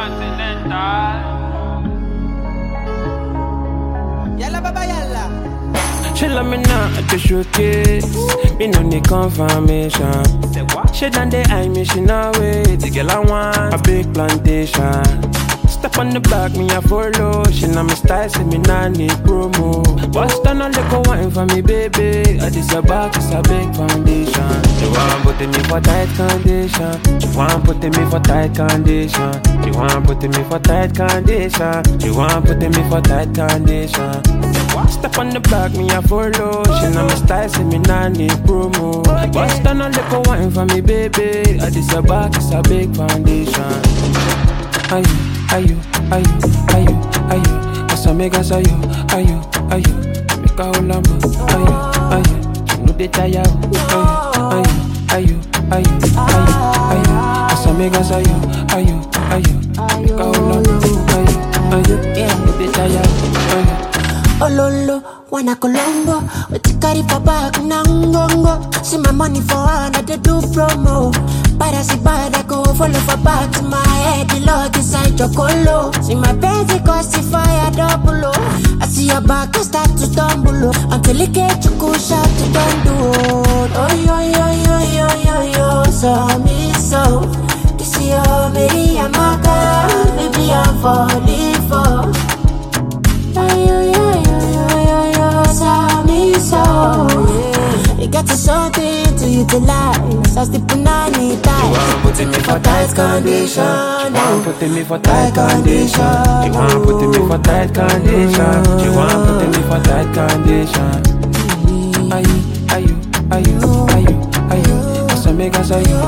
Yalla baba yalla. She love me now at the showcase. Me no need confirmation. She done the eye me, she know it. The girl I want a big plantation. Step on the back, me a follow. She know me style, say me nah need promo. Bust down a little wine for me, baby. This a back, it's a big foundation. She want put me for tight condition. She want put me for tight condition. She want put me for tight condition. She want put me for tight condition. Step on the back, me a follow. She know me style, say me nah need promo. Bust down a little wine for me, baby. This a back, it's a big foundation. Are you? As I make us are you? Make a whole lot more. Are you? You know they tire. Are you? As I make us are you? Make a whole lot more. Are you? You know they tire. Ololo, wana Colombo. We carry for back, nangongo. See my money for another do promo. Para si para go follow for back to my head. The Lord inside your colo. See my Benz, it cost fire double. I see your back, I start to tumble. Until it get you go shout to don't do. Oh, yo, so me so. This is your baby, I'm a girl. Baby, I'm falling for. You got to something to utilize. I sleep on any time. You want put me for tight condition. You want put me for tight condition. You want put me for tight condition. You want put me for tight condition. Are you? As I make us are you?